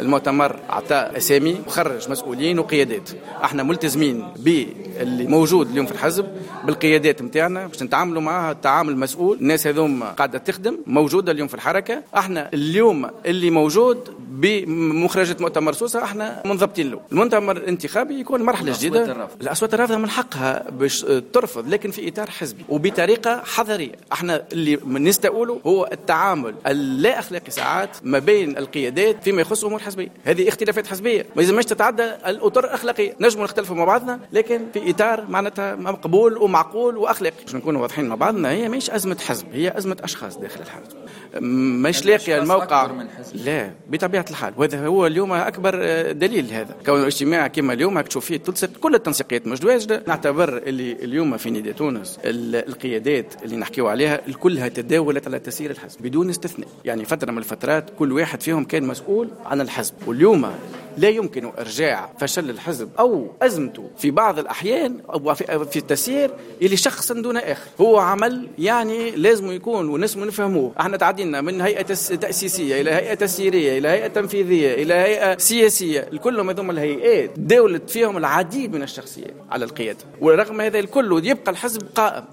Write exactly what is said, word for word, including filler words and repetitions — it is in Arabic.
المؤتمر عطى اسامي وخرج مسؤولين وقيادات. احنا ملتزمين باللي موجود اليوم في الحزب بالقيادات نتاعنا باش نتعاملوا معها التعامل مسؤول. الناس هذوم قاعده تخدم موجوده اليوم في الحركه. احنا اليوم اللي موجود بمخرجة مؤتمر سوسة احنا منضبطين له. المؤتمر الانتخابي يكون مرحلة جديدة. الأصوات الرافضة من حقها باش ترفض لكن في إطار حزبي وبطريقة حذرية. احنا اللي نستقوله هو التعامل اللا أخلاقي ساعات ما بين القيادات فيما يخص أمور حزبية. هذه اختلافات حزبية ما يلزمش تتعدى الأطر الأخلاقية. نجم نختلفوا مع بعضنا لكن في إطار معناتها مقبول ومعقول وأخلاقي. باش نكونوا واضحين مع بعضنا هي مش أزمة حزب، هي أزمة أشخاص داخل الحزب. مش لاقي الموقع. لا بطبيعة الحال وهذا هو اليوم أكبر دليل هذا. كون الاجتماع كما اليوم تشوف فيه تلصق كل التنسيقات مجدواجدة. نعتبر اللي اليوم في نداء تونس القيادات اللي نحكيو عليها كلها تداولت على تسيير الحزب بدون استثناء. يعني فترة من الفترات كل واحد فيهم كان مسؤول عن الحزب واليوم لا يمكن إرجاع فشل الحزب أو أزمته في بعض الأحيان أو في التسيير إلى شخص دون آخر. هو عمل يعني لازم يكون وناس نفهموه. احنا تعدينا من هيئة تأسيسية إلى هيئة تسييرية إلى هيئة تنفيذية إلى هيئة سياسية. الكل ما ثم الهيئات دولت فيهم العديد من الشخصيات على القيادة ورغم هذا الكل يبقى الحزب قائم.